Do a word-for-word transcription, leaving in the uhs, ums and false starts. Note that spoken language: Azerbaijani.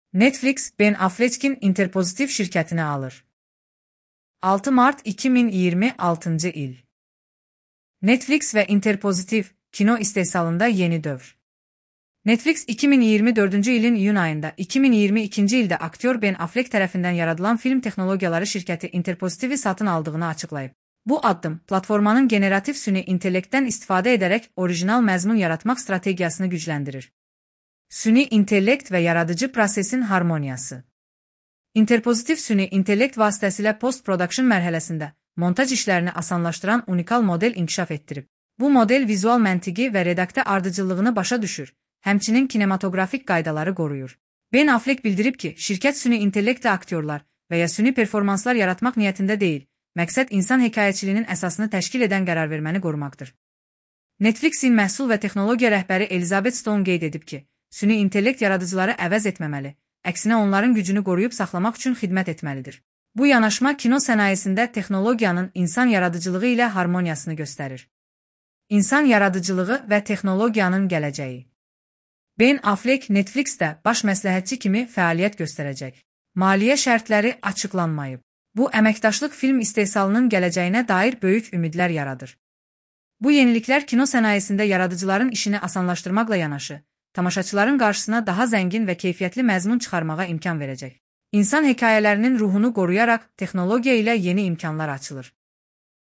Netflix, Ben Affleck'in Interpositiv şirkətini alır. altı Mart iki min iyirmi altıncı il. Netflix və Interpositiv kino istehsalında yeni dövr. Netflix iki min iyirmi dördüncü ilin iyun ayında iki min iyirmi ikinci ildə aktyor Ben Affleck tərəfindən yaradılan film texnologiyaları şirkəti Interpositivi satın aldığını açıqlayıb. Bu addım, platformanın generativ süni intellektdən istifadə edərək orijinal məzmun yaratmaq strategiyasını gücləndirir. Süni intellekt və yaradıcı prosesin harmoniyası. Interpozitiv süni intellekt vasitəsilə post-production mərhələsində montaj işlərini asanlaşdıran unikal model inkişaf etdirib. Bu model vizual məntiqi və redaktə ardıcıllığını başa düşür, həmçinin kinematografik qaydaları qoruyur. Ben Affleck bildirib ki, şirkət süni intellektlə aktyorlar və ya süni performanslar yaratmaq niyyətində deyil, məqsəd insan hekayəçiliyinin əsasını təşkil edən qərarverməni qorumaqdır. Netflixin məhsul və texnologiya rəhbəri Elizabeth Stone qeyd edib ki, süni intellekt yaradıcıları əvəz etməməli, əksinə onların gücünü qoruyub saxlamaq üçün xidmət etməlidir. Bu yanaşma kino sənayesində texnologiyanın insan yaradıcılığı ilə harmoniyasını göstərir. İnsan yaradıcılığı və texnologiyanın gələcəyi. Ben Affleck Netflixdə baş məsləhətçi kimi fəaliyyət göstərəcək. Maliyyə şərtləri açıqlanmayıb. Bu, əməkdaşlıq film istehsalının gələcəyinə dair böyük ümidlər yaradır. Bu yeniliklər kino sənayesində yaradıcıların işini asanlaşdırmaqla yanaşı, tamaşaçıların qarşısına daha zəngin və keyfiyyətli məzmun çıxarmağa imkan verəcək. İnsan hekayələrinin ruhunu qoruyaraq texnologiya ilə yeni imkanlar açılır.